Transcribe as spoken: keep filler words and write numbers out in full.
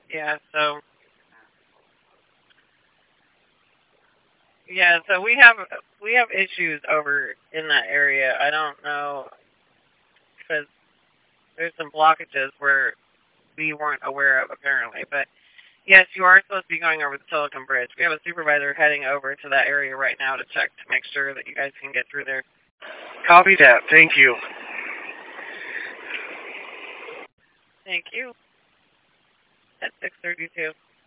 Yeah, so yeah, so we have we have issues over in that area. I don't know because there's some blockages where we weren't aware of apparently, but yes, you are supposed to be going over the Silicon Bridge. We have a supervisor heading over to that area right now to check to make sure that you guys can get through there. Copy that. Thank you. Thank you. At six thirty-two.